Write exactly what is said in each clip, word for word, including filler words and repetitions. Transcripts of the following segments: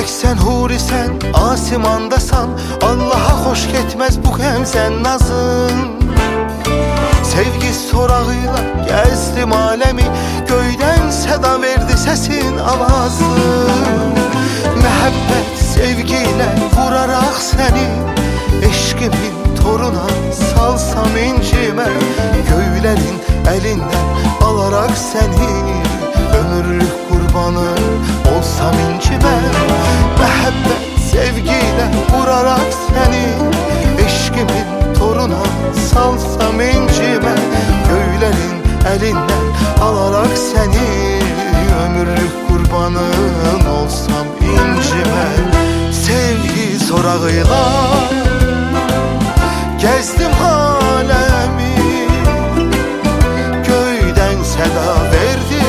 Meleksen, hurisen, asimandasan, Allah'a hoş getmez bu qəmsən nazın. Sevgi sorağıyla gezdim alemi, göyden seda verdi sesin avazın. Məhəbbət sevgiyle vurarak seni, eşkimin toruna salsam incime, göylerin elinden alarak seni, ömürlük kurbanı olsam incime. Məhəbbət sevgiyle vurarak seni, eşkimin toruna salsam incime, göylerin elinden alarak seni, ömürlük kurbanın olsam incime. Sevgi sorağıyla gezdim alemi, göyden seda verdi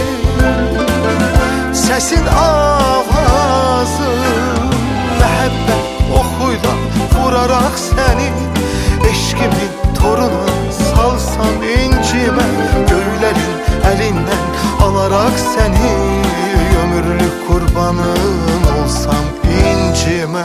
sesin avazı. Məhəbbət oxuyla vurarak seni, eşkimin toruna salsam incime, göylerin elinden alarak seni, ömürlük kurbanın olsam incime.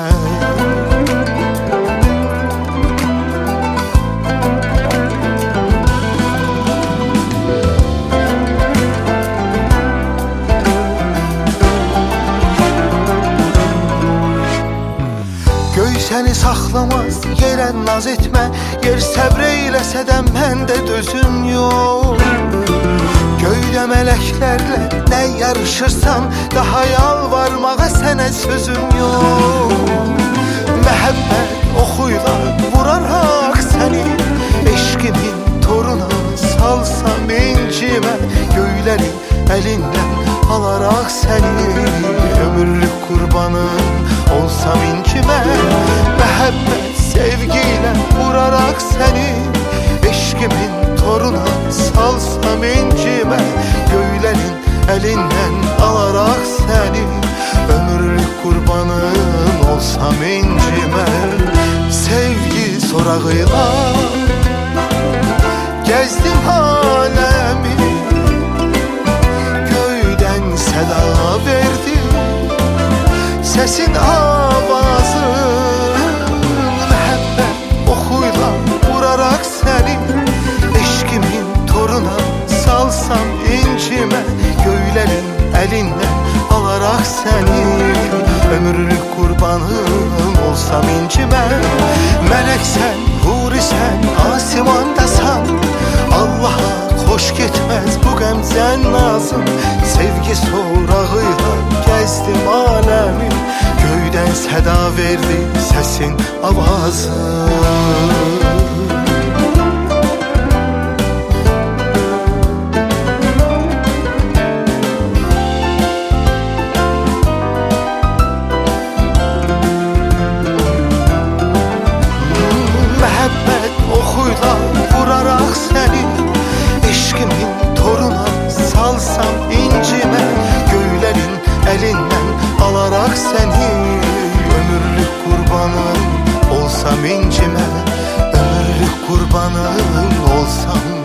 Göy seni saklamaz, yere naz etme, yer səbr eyləsə də məndə dözüm yok. Göydə meleklerle ne yarışırsan, daha yalvarmağa sənə sözüm yok. Məhəbbət oxuyla vurarak seni, eşkimin toruna salsam incime, göylerin elinden alarak seni, ömürlük kurbanın olsam incime. Məhəbbət sevgiyle vurarak seni, eşkimin toruna salsam incime, göylerin elinden alarak seni, ömürlük kurbanın olsam incime. Sevgi sorağıyla gezdim alemi, göyden seda verdi sesin avazı. Məhəbbət oxuyla vurarak seni, eşkimin toruna salsam incime, göylerin elinden alarak seni, ömürlük kurbanın olsam incime. Meleksen, hurisen, asimandasan, Allah'a hoş getmez bu qəmsən nazım. Sevgi sorağıyla gezdim alemi, göyden seda verdi sesin avazı. Məhəbbət oxuyla vurarak seni, eşkimin toruna salsam incime, göylerin elinden alarak seni, ömürlük kurbanın olsam incime, ömürlük kurbanın olsam